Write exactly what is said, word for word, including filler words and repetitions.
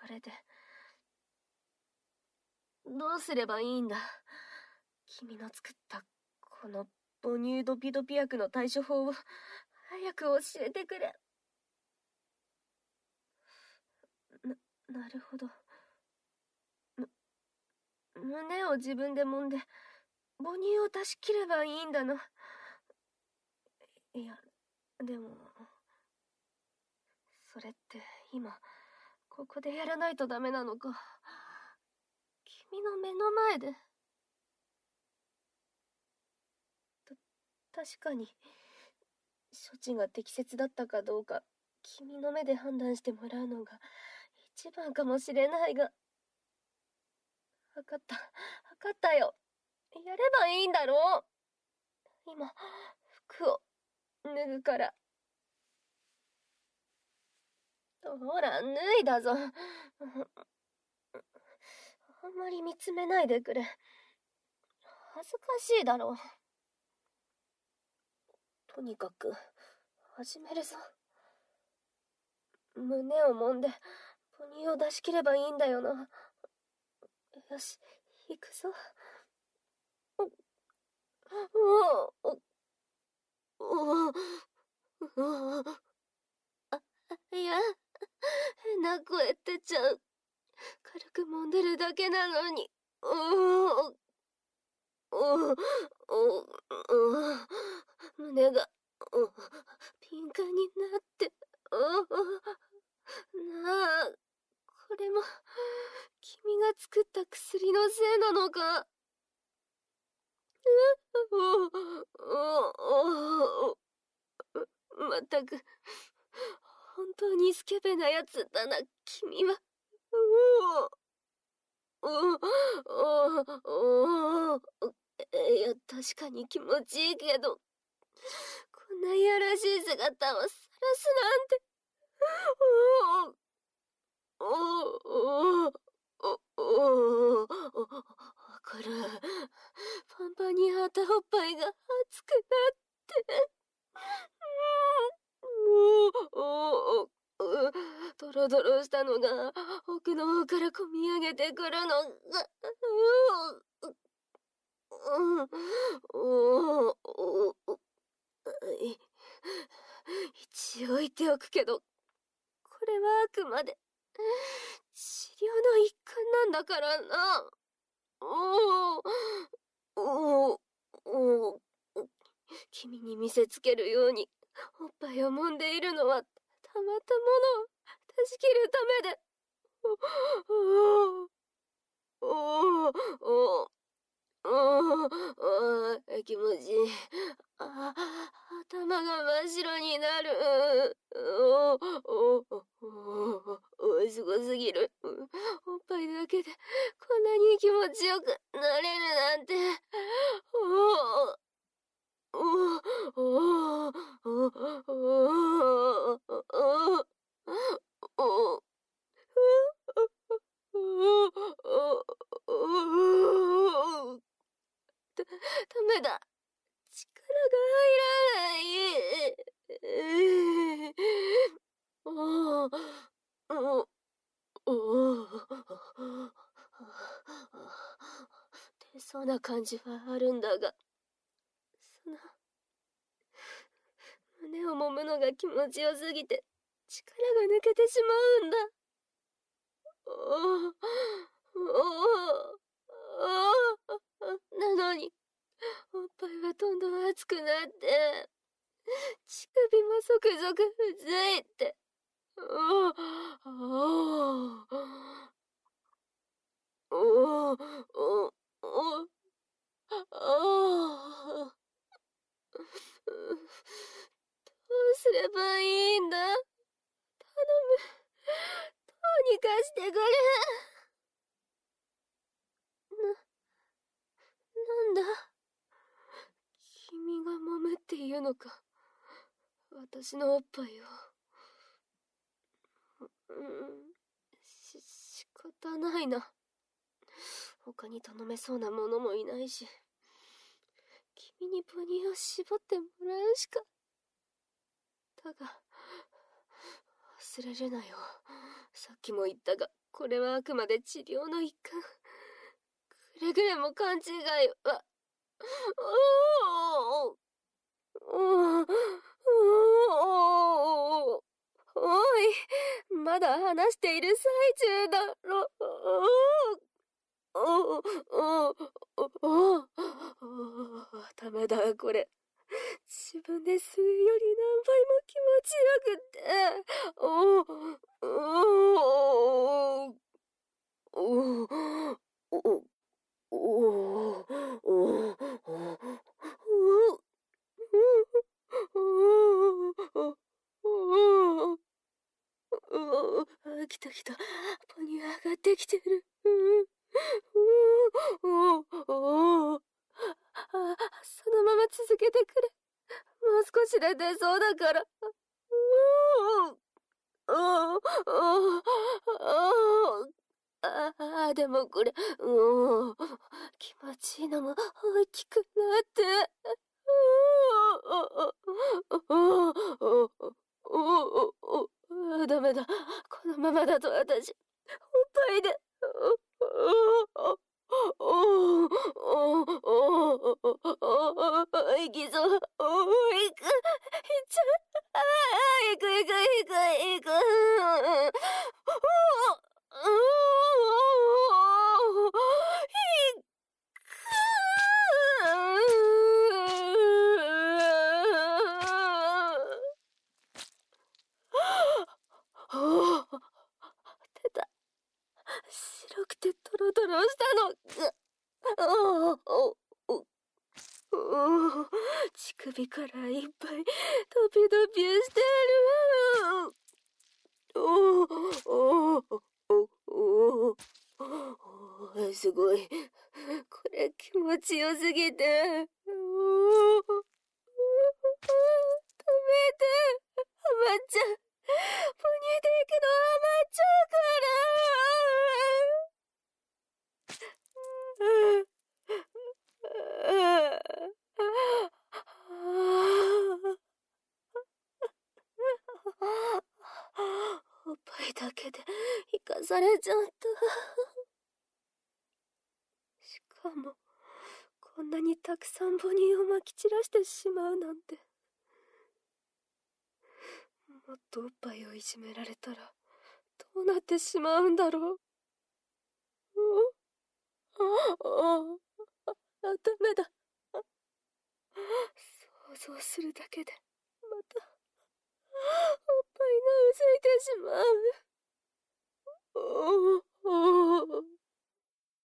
それで。どうすればいいんだ。君の作ったこの母乳ドピドピ薬の対処法を早く教えてくれ。な、なるほど。む、胸を自分で揉んで母乳を出し切ればいいんだな。いや、でも、それって今、ここでやらないとダメなのか。君の目の前で。た、確かに、処置が適切だったかどうか、君の目で判断してもらうのが一番かもしれないが。わかった、わかったよ。やればいいんだろう。今、服を脱ぐから。ほら、脱いだぞ。あんまり見つめないでくれ。恥ずかしいだろう。とにかく、始めるぞ。胸を揉んで、母乳を出し切ればいいんだよな。よし、行くぞ。お、お、お、お、あ、いや、変な声出ちゃう。軽く揉んでるだけなのに。おお、おお、お胸が、おピンカンになって、おなあ、これも、君が作った薬のせいなのか。おおおまったく、本当にスケベなやつだな、君は。おおおおおいや、確かに気持ちいいけど、こんないやらしい姿をさらすなんて。おおおおおおおこれ、パンパンに張ったおっぱいが熱くなって。おおおドロドロしたのが奥の方からこみ上げてくるのが。おおおお一応言っておくけど、これはあくまで治療の一環なんだからな。おおおお君に見せつけるようにおっぱいを揉んでいるのはたまったものを出し切るためで。おおおおおお気持ちいい。あ、頭が真っ白になる。おおおおすごすぎる。おっぱいだけでこんなに気持ちよくなれるなんて。おおおおおおおおだ、ダメだ。力が入らない。おおおお出そうな感じはあるんだが、その、胸を揉むのが気持ちよすぎて、力が抜けてしまうんだ。おおおおなのに、おっぱいはどんどん熱くなって、乳首もゾクゾクうずいて。おおおおおおおおどうすればいいんだ。頼む。どうにかしてくれ。な、なんだ。君が揉むっていうのか。私のおっぱいを。うん、し、仕方ないな。他に頼めそうなものもいないし。君に母乳を絞ってもらうしか。だが、忘れるなよ。さっきも言ったが、 これはあくまで治療の一環。くれぐれも勘違いは。おおおおおい、まだ話している最中だろ。おおおおおおダメだ、これ。自分でするより何倍も気持ちよくって。おおおおおおお来た来た。ポニー上がってきてる。おおおそのまま続けてくれ。もう少しで出そうだから。おおおああ、でもこれ、おお気持ちいいのも大きくなって。おおおおおおおダメだ。このままだと私、おっぱいで。おおおおおおいきそう。おいく。いっちゃう。ああ、いくいくいくいく。おおいく。おお出た。白くてトロトロしたの。おおおおお乳首からいっぱいドピドピしてる。おおおおおおすごい。これ気持ちよすぎて。おお止めて。ハマちゃん。ポニーテイクのハマっちゃうから。おっぱいだけで生かされちゃった。しかもこんなにたくさん母乳をまき散らしてしまうなんて。もっとおっぱいをいじめられたらどうなってしまうんだろう。あああダメだ。想像するだけでまたおっぱいがうずいてしまう。おお